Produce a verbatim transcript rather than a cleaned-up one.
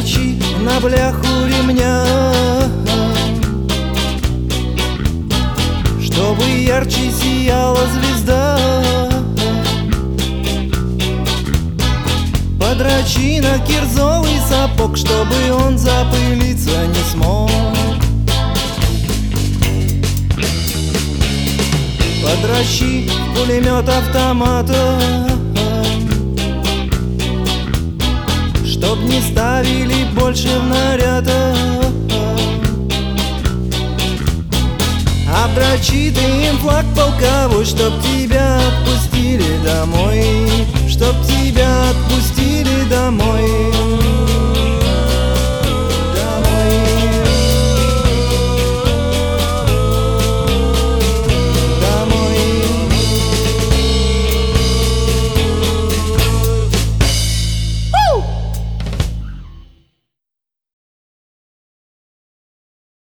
Подрачи на бляху ремня, чтобы ярче сияла звезда. Подрачи на кирзовый сапог, чтобы он запылиться не смог. Подрачи пулемет автомата, чтоб не ставили больше в наряда. Обдрачи ты им флаг полковой, чтоб тебя отпустили домой, чтоб тебя отпустили